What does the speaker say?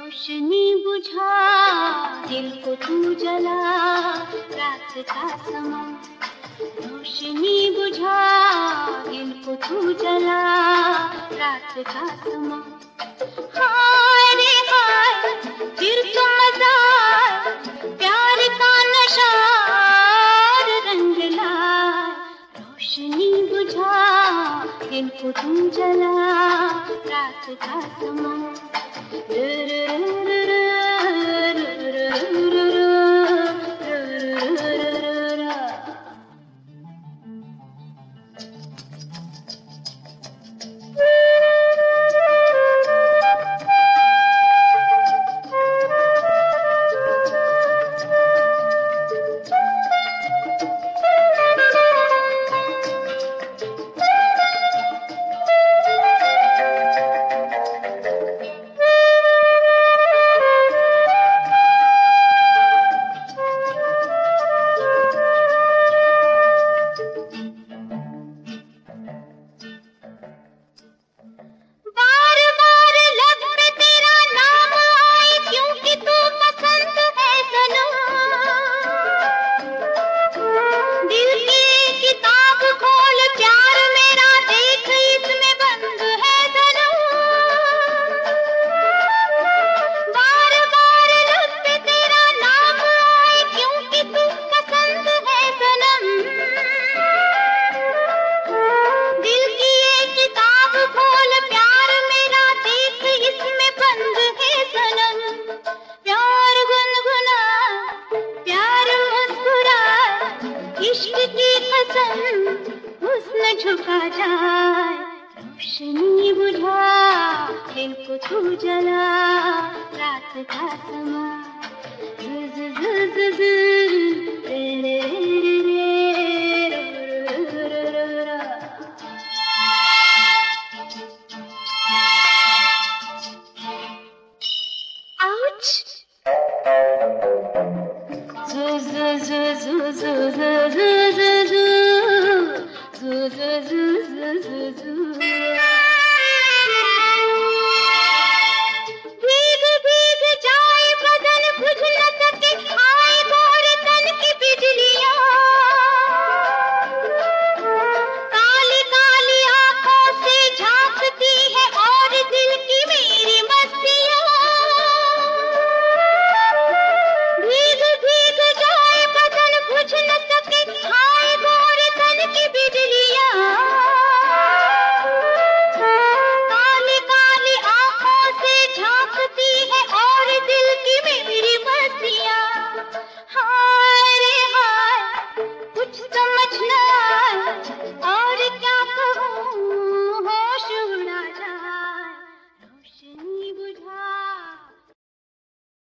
रोशनी बुझा दिल को तू जला, रात का समा। रोशनी बुझा दिल को तू जला, रात का समा। हाय रे हाय फिर तो मजा, प्यार का नशा रंग लाए। रोशनी बुझा दिल को तू जला, रात का समा। हुस्न झुका जाए, रोशनी बुझा दिल को तू जला, रात का समा। भीग भीग जाए बदन, बुझ न सके आए गोरे तन की बिजलियां। काली काली आंखों से झांकती है और दिल की मेरी मस्तियां। भीग भीग जाए बदन, बुझ न सके आए गोरे तन की बिजलियां। काली काली आंखों से झांकती है और दिल की मेरी मस्तियां। हाय रे हाय कुछ समझ न आए।